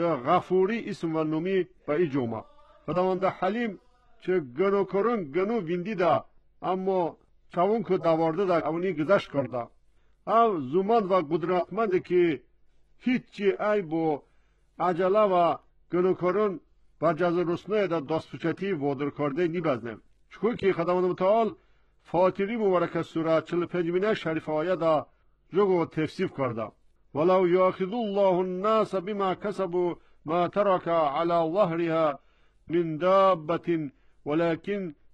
غفوری اسم و نامی با ای جوما خداوند حلیم چه گنو کرون گنو ویندی دا اما چون که دوارده دا اونی گذشت کرده او زمان و قدرتمند که هیچی ای با عجله و گنو کرون و جز رسنه دا داستوچتی وادر کرده نی بزنه چون که خداوند متعال فاتری مبارک سوره چهل و پنج شریف آیه دا جگو تفسیر کرده ولو یاخذ الله الناس بما كسبوا ما ترك على ظهرها من دابة ولكن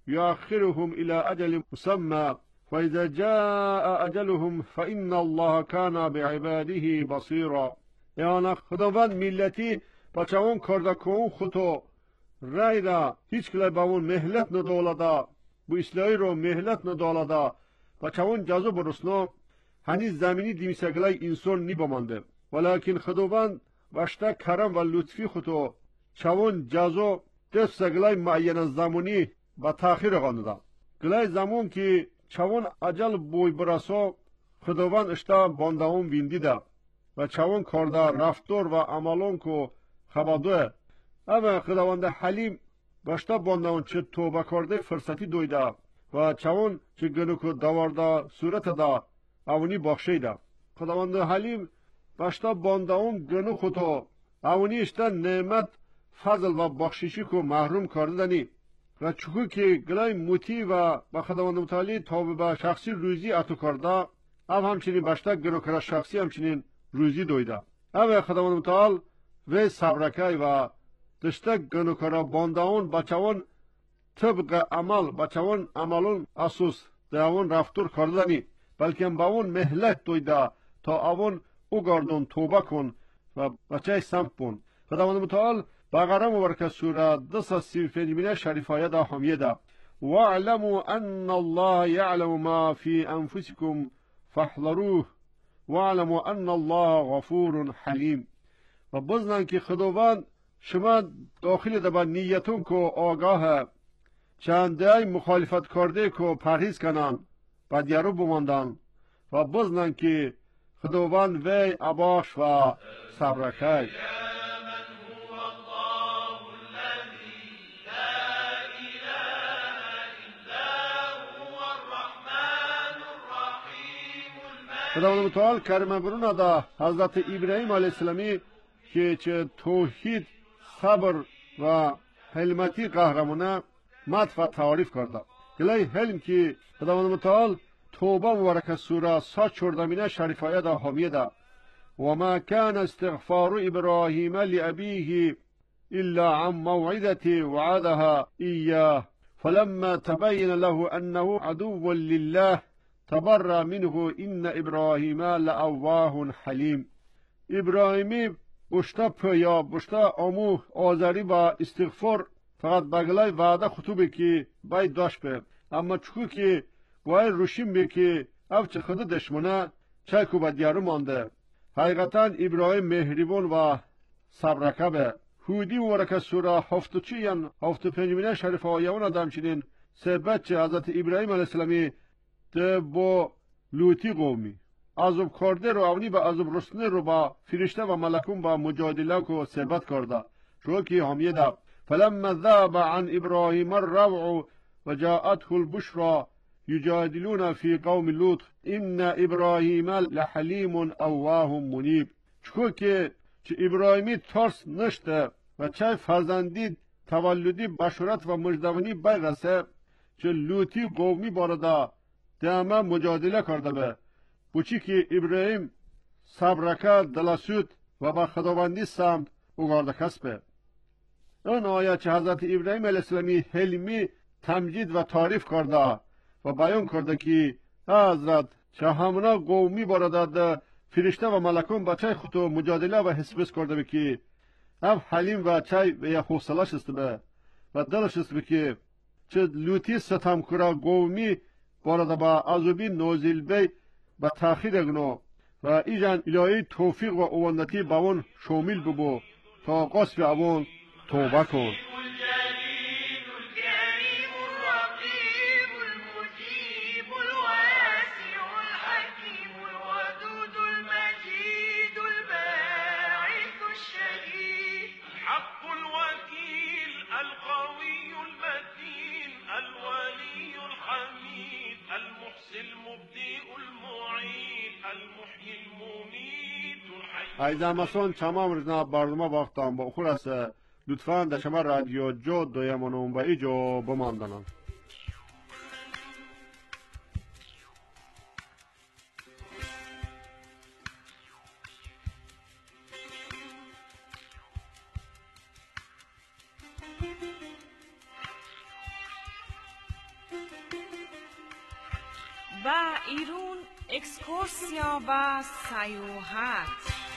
یؤخرهم الی اجل مسمى فاذا جاء اجلهم فان الله کان بعباده بصیرا. یعنی خداوند ملتی بچه‌ون کرده کن خودو رای را هیچ کلی با اون مهلت ندولده، bu İsrail رو مهلت ندولده بچه‌ون جزو برسنو هنی زمینی دیمیسگلای انسان نی بمانده، ولیکن خداوند وشته کرم و لطفی خودو چون جزو دست سگلای معین زمانی با تاخیر قانده. گلای زمان که چون عجل بوی برسو خداوند اشتا باندهون ویندیده و چون کرده رفتار و عملون که خبادوه. اما خداوند حلیم باشتا باندهون چه توبه کرده فرصتی دویده و چون چه گنوکو دوارده صورت ده اونی بخشیده. خداوند حلیم باشتا باندهون گنو خودو اونی اشتا نعمت فضل و بخششی کو محروم کرده نی و چکو که گلای موتی و با خداوند متعالی توبه به شخصی روزی اتو کرده او همچنین باشتا گنوکر شخصی همچنین روزی دویده. او خداوند متعال و صبرکای و دشته گنوکر باندهون بچه‌ون طبق عمل بچه‌ون عملون اساس داون رفتور کرده نی بلکه با اون مهلت دویده تا اون او گردون توبه کن و بچه سمت کن. خداوند متعال بقره مبارکه سوره دویست و سی و پنج شریف آیه ده همیه ده واعلموا ان الله یعلم ما فی انفسکم فاحذروه واعلموا ان الله غفور حلیم. و بزنن که خداوند شما داخل ده با نیتون که آگاه چنده مخالفت کرده که پرهیز کنن و دیارو بماندن و بزنن که خداوند وی عباش و صبرکای. خداوند متعال کرم برون ده حضرت ابراهیم علیه السلامی که چه توحید صبر و حلمتی قهرمانه مدح و تعریف کرده. گلای حلم که خداوند متعال توبه مبارک سوره صد چهاردهمینه شریف آیه ده همیه ده و ما کان استغفار ابراهیم لابیه الا عن موعظة وعدها ایاه فلما تبین له انه عدو لله تبرأ منه ان ابراهیم لأواه حلیم. ابراهیمی بشتا پیا بشتا امو آذری با استغفار فقط بگلای وعده خطوبه که باید داشت به اما چکو که باید روشیم به که افچه خود دشمنه چای کو با دیارو مانده. حقیقتا ابراهیم مهربان و صبرکه به هودی مبارک سوره هفت و چین هفت و پنجمینه شریف آیه اون آدم چنین سه بچه حضرت ابراهیم علیه السلامی ده با لوتی قومی عذاب کرده رو اونی با عذاب رسنه رو با فرشته و ملکون با مجادله کو ثبت کرده. شو که همیه ده فلما ذهب عن ابراهیم الروع و جاءته البشرى یجادلون فی قوم لوط ان ابراهیم لحلیم اواه منیب. چکو که چه ابراهیمی ترس نشته و چه فرزندی تولدی بشارت و مجدونی بیرسه چه لوتی قومی بارده دامه مجادله کرده به بچی که ابراهیم صبرکه دلسود و با خداوندی سمت اوگارده کسبه. اون آیه چه حضرت ابراهیم علیه السلامی حلمی تمجید و تعریف کرده و بیان کرده که حضرت چه همونا قومی بارده ده فرشته و ملکون با چای خودو مجادله و حسبس کرده به که هم حلیم و چای و یا حوصله شسته به و دلش شسته به که چه لوتی ستم کرا قومی بارده با عذابی نوزیل بی با تاخیر اگنو و ایجان الهی توفیق و اوانتی با اون شامل ببو تا قصف اون توبه کن. ایزامسون تمام رزنا برنامه وقتان با اخور است لطفاً در شما رادیو جو دویمانون با ایجو بماندنان. و ایرون اکسکورسیا و سیاحت.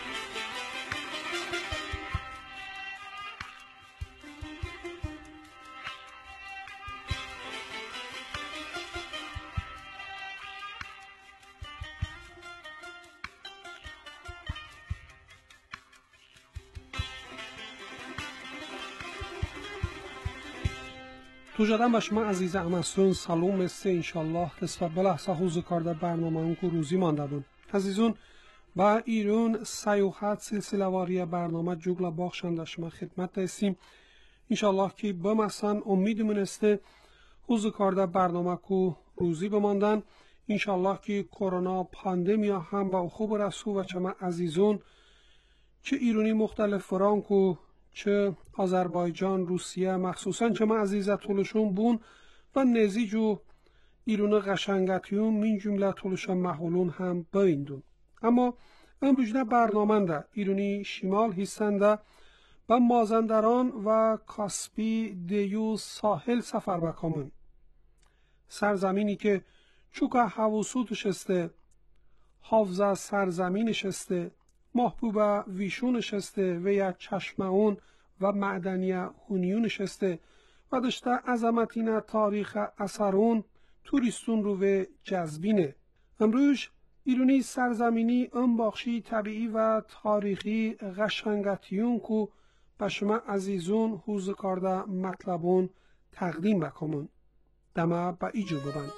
تو جدن به شما عزیز امستون سلام است انشالله نسبت به لحظه حوز کارده برنامه اون که روزی مانددون عزیزون با ایرون سیاحت سلسله واری برنامه جوگل باخشنده شما خدمت دستیم انشالله که بمسن امیدمون است حوز کارده برنامه که روزی بماندن انشالله که کرونا پاندمیا هم با خوب رسو و چما عزیزون چه ایرونی مختلف فرانکو چه آذربایجان روسیه مخصوصا چه ما عزیزه طولشون بون و نزیجو ایرون قشنگتیون من جمله طولشان محولون هم بیندون اما امروزنه برنامه ایرونی شمال هستنده و مازندران و کاسپی دیو ساحل سفر بکامن سرزمینی که چوکا حواسوتش استه حافظه سرزمینش استه محبوبه ویشونش استه و یا چشمعون و معدنی هونیونش استه و داشته عظمتین تاریخ اثرون توریستون رو به جذبینه. امروز ایرونی سرزمینی انباخشی طبیعی و تاریخی قشنگتیون کو به شما عزیزون حوز کارده مطلبون تقدیم بکنم. دمه با ایجو ببند.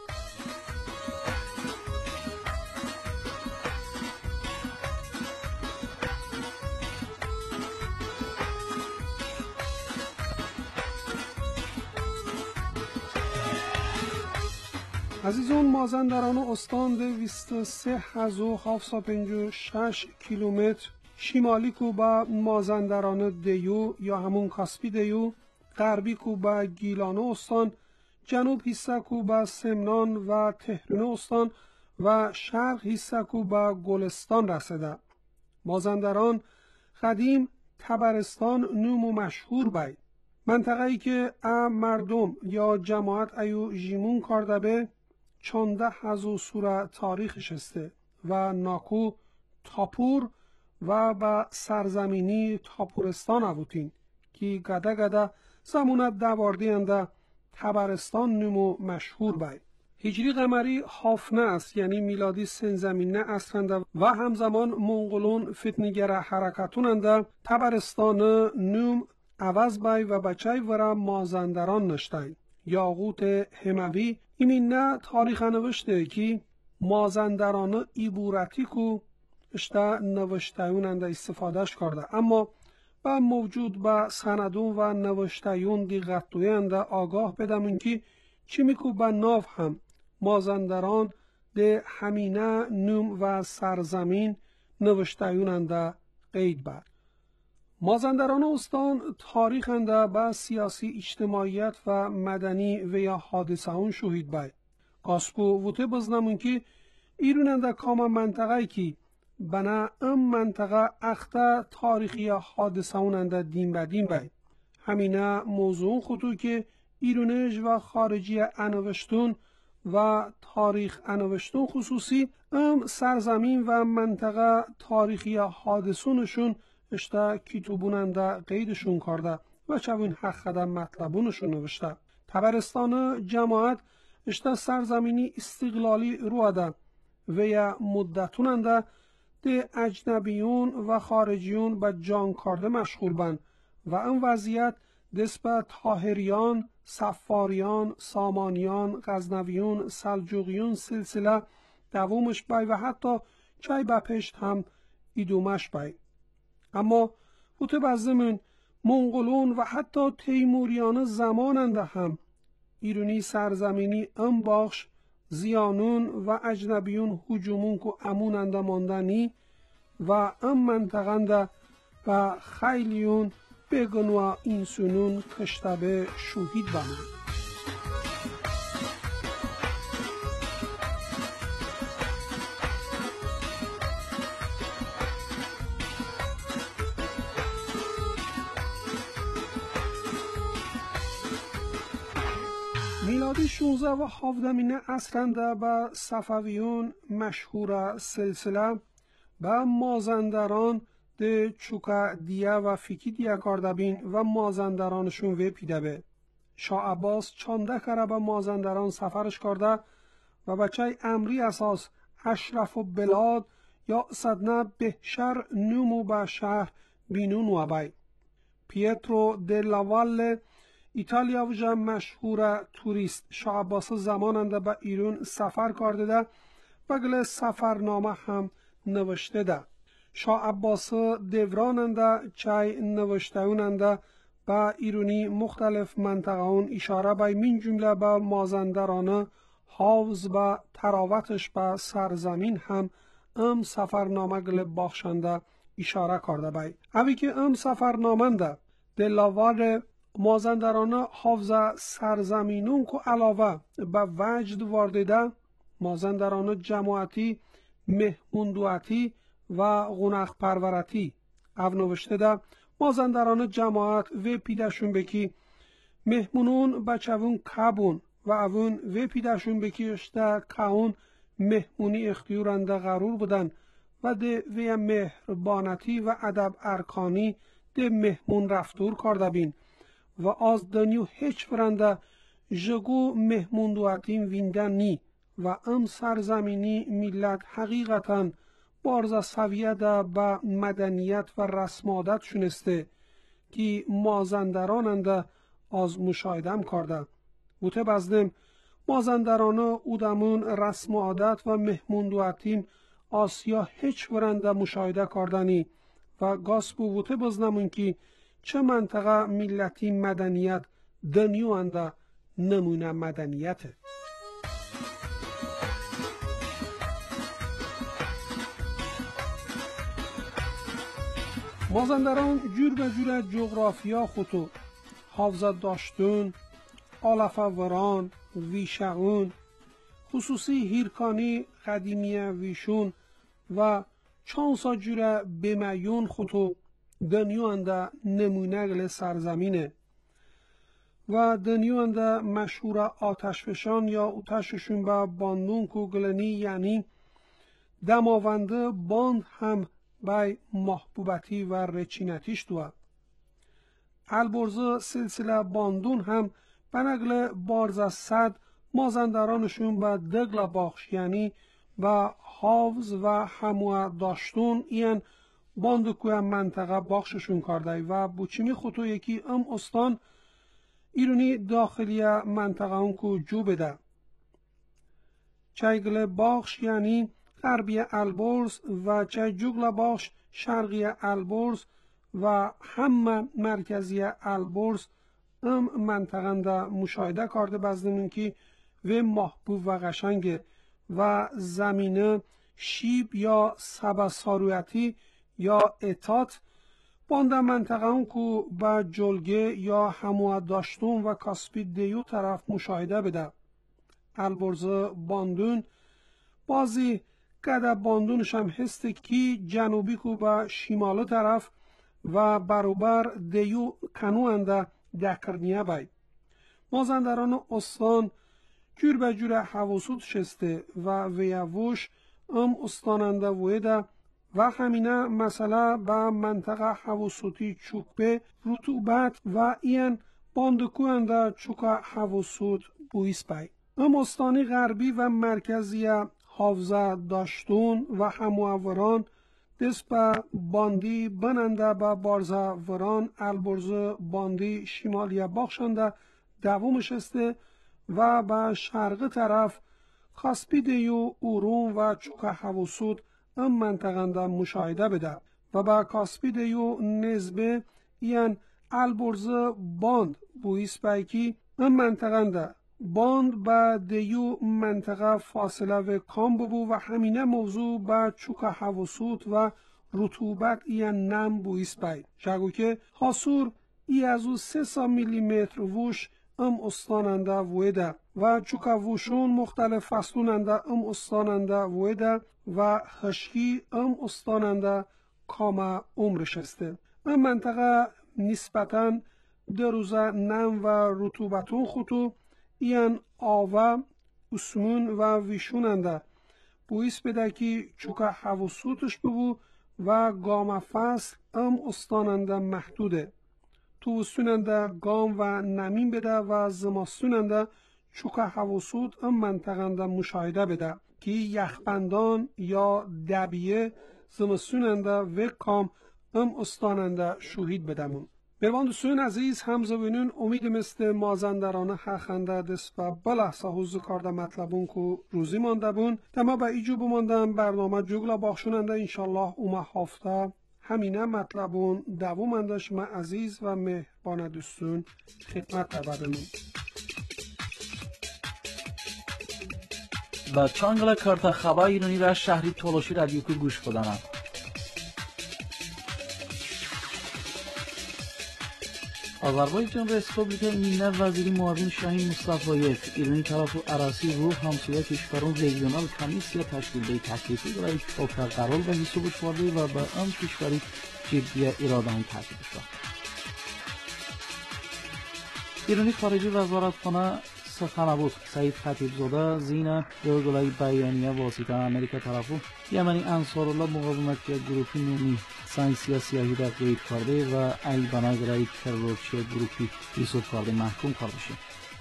عزیزون مازندران استان دویست و سه هزار و هفتصد و پنجاه و شش کیلومتر شمالی کو با مازندران دیو یا همون کاسپی دیو، غربی کو با گیلان استان، جنوب حصه کو با سمنان و تهران استان و شرق حصه کو با گلستان رسیده. مازندران قدیم تبرستان نوم و مشهور بای. منطقه ای که ا مردم یا جماعت ایو جیمون کرده به چانده هزار سوره تاریخش استه و ناکو تاپور و با سرزمینی تاپورستان اوتین که گده گده زمونت دوارده انده تبرستان نمو مشهور بای. هجری قمری هافنه است یعنی میلادی سنزمینه اصلنده و همزمان منگولون فتنگر حرکتون انده تبرستان نم عوض بای و بچه ورا مازندران نشتای. یاقوت هموی ایمین نه تاریخ نوشته که مازندران ایبورتی کو اشتا نوشتایون انده استفادهش کرده اما با موجود با سندون و نوشتایون دیگرتوی انده آگاه بدمون که چی میکو با ناف هم مازندران ده همینه نوم و سرزمین نوشتایون انده قید بر. مازندران استان تاریخ انده با سیاسی اجتماعیت و مدنی و یا حادثه اون شهید بای. کاسپو وطه بزنمون که ایرون انده کام منطقه که بنا ام منطقه اخته تاریخی حادثه اون انده دین بدین بای. همینه موضوع خودو که ایرونش و خارجی انوشتون و تاریخ انوشتون خصوصی ام سرزمین و منطقه تاریخی حادثونشون اشتا کتابوننده قیدشون کرده و چوین حق خدم مطلبونشون نوشته. تبرستان جماعت اشتا سرزمینی استقلالی روده و یا مدتوننده ده اجنبیون و خارجیون به جان کرده مشغول بند و این وضعیت دست به طاهریان، صفاریان، سامانیان، غزنویون، سلجوقیون سلسله دوامش بای و حتی چای به پشت هم ایدومش بای. اما بوته بزمون منگولون و حتی تیموریان زماننده هم ایرونی سرزمینی ام باخش زیانون و اجنبیون هجومون که اموننده ماندنی و ام منطقنده و خیلیون بگنوا اینسونون کشتبه شوهید بمون. میلادی شانزده و هفدهمین عصرنده به صفویون مشهور سلسله به مازندران ده چوکا دیا و فیکی دیا کاردبین و مازندرانشون وی پیده به. شاه عباس چانده کره به مازندران سفرش کرده و بچه امری اساس اشرف و بلاد یا صدنه بهشر نومو به شهر بینون و بای. پیترو د لاوال ایتالیا وجه مشهور توریست شاه عباس زماننده به ایران سفر کرده ده و گل سفرنامه هم نوشته ده. شاه عباس دوراننده چای نوشتهوننده به ایرانی مختلف منطقهون اشاره به من جمله به مازندرانه حافظ به تراوتش به سرزمین هم ام سفرنامه گل باخشنده اشاره کرده بای. اوی که ام سفرنامنده دلاوار مازندرانه حافظ سرزمینون که علاوه به وجد واردده مازندرانه جماعتی مهموندواتی و غنخ پرورتی او نوشته ده مازندرانه جماعت و پیدشون بکی مهمونون بچهون کبون و اون و پیدشون بکیشته کهون مهمونی اختیورنده غرور بودن و ده وی مهربانتی و ادب ارکانی ده مهمون رفتور کرده بین و از دنیو هیچ برنده جگو مهمون دواتین ویندن نی و ام سرزمینی ملت حقیقتا بارز سویه ده به مدنیت و رسم عادت شونسته که مازندراننده از مشاهدم کرده. بوته بزدم مازندرانه اودمون رسم عادت و مهمون دواتین آسیا هیچ برنده مشاهده کردنی و گاس بوته بزنمون که چه منطقه ملتی مدنیت دنیو انده نمونه مدنیته. مازندران جور به جور جغرافیا خودو حافظت داشتون، آلفه وران، ویشغون، خصوصی هیرکانی قدیمیه ویشون و چانسا جور بمیون خودو دنیو انده نمونه گل سرزمینه و دنیو انده مشهور آتشفشان یا اوتششون به باندون کو گلنی یعنی دماونده باند هم بای محبوبتی و رچینتیش دوه. البرز سلسله باندون هم بنگل بارز صد مازندرانشون به دگل باخش یعنی به حافظ و هموه داشتون این باندکوی منطقه باخششون کرده و بوچیمی خودو یکی ام استان ایرونی داخلی منطقه اون کو جو بده. چایگل باخش یعنی غربی البرز و چای جوگل باخش شرقی البرز و هم مرکزی البرز ام منطقه ده مشاهده کرده بزنمون که و محبوب و قشنگ و زمینه شیب یا سبسارویتی یا اتات بانده منطقه اون که با جلگه یا هموه داشتون و کاسپی دیو طرف مشاهده بده. البرز باندون بازی قده باندونش هم هسته که جنوبی که با شمال طرف و بروبر دیو کنوانده دکرنیه بای. مازندران استان جور به جور حواسود شسته و ویووش ام استاننده ویده و همینه مسئله به منطقه حواسوتی چوکبه رطوبت و این باندکوینده چوکا حواسود بویس بای. ام استانی غربی و مرکزی حافظه داشتون و همووران دست به باندی بننده به بارزه وران البرز باندی شمالی باخشنده دومش استه و به شرق طرف کاسپی دیو اورون و چوکا حواسود ام منطقه مشاهده بده و به کاسپی دیو نزبه این البرز باند بویس بایکی ام منطقه باند با دیو منطقه فاصله و کام ببو و همینه موضوع با چوکا حواسود و رطوبت این نم بویس بای. شگو که حاسور ای از او سه سا میلی متر ووش ام استاننده ویده و چوکا ووشون مختلف فصلوننده ام استاننده ویده و خشکی ام استاننده کام عمرش استه. ام منطقه نسبتاً در روزه نم و رطوبتون خودو این آوه اسمون و ویشوننده بویس بده که چوکا حوصوتش ببو و گام فصل ام استاننده محدوده. توستوننده گام و نمین بده و زماستوننده چوکا حوصوت ام منطقنده مشاهده بده که یخبندان یا دبیه زمستوننده و کام ام استاننده شوهید بدمون. مروان دوستان عزیز همزه بینون امید مثل مازندرانه حخنده دست و بلحظه حوض کارده مطلبون که روزی مانده بون دما به ایجو بماندم برنامه جوگلا باخشوننده انشالله اومه هفته همینه مطلبون دوومندش ما عزیز و مهربان دوستون خدمت بدمون. با چانگل کارت خبر ایرانی را شهری تولوشی رادیو که گوش بدنم. آذربایجان رسپوبلیک ایران وزیری معاون شاهین مصطفایف ایرانی طرف عراسی روح همسایه کشوران ریژیونال کمیسیا تشکیل ده تکلیفی برای فوق قرار به حساب شورده و به آن کشوری جدی اراده‌ام تاکید کرد. ایرانی خارجی وزارتخانه سخنرانی سعید خطیبزاده زین دوگلای بیانیه واسطه امریکا طرفو یمنی انصارالله مقاومتی گروهی نومی سانکسیا سیاهی را قید کرده و ای بناگرای ترورچی گروهی ایسود کرده محکوم کرده شد.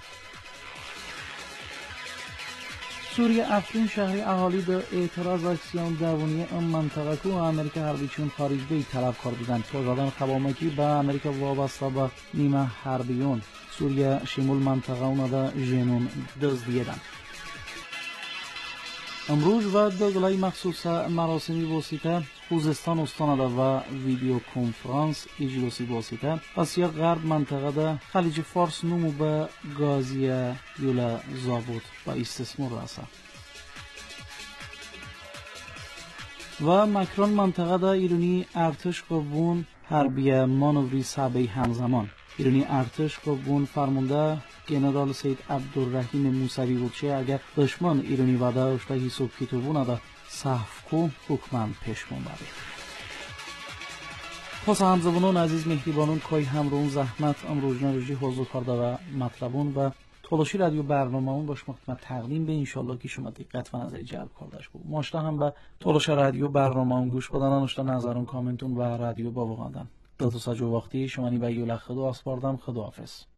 سوریه افرین شهری اهالی به اعتراض اکسیون دوانی ام منطقه که امریکا حربی چون خارج بی طلب کردن تا زدن خوامکی به امریکا وابسته به نیمه حربیون سوریه شمول منطقه اونا دا جنون دزدیدن. امروز و دوگلای مخصوص مراسمی واسطه خوزستان استانده و ویدیو کنفرانس اجلاسی واسطه آسیا غرب منطقه دا خلیج فارس نمو به گازی یولا زابود و استثمار رسه و مکران منطقه دا ایرانی ارتش قوون حربی مانوری سبعی همزمان ایرانی ارتش قوون فرمانده جنرال سید عبدالرحیم موسوی بود چه اگر دشمن ایرانی و داشته حساب کتابونه دا صحف کو حکمم پیشمون بره. پس همزبانان عزیز مهربانان کای همرون زحمت امروزنا روزی حضور کرده و مطلبون و تولوشی رادیو برنامه اون باش مختمت تقدیم به انشالله که شما دقت و نظر جلب کردش بود. ماشتا هم به تولوشی رادیو برنامه اون گوش بدن انشتا نظرون کامنتون و رادیو با بغاندن. دو تا ساجو وقتی شما نی به یولخ خدا اسپاردم خدا حافظ.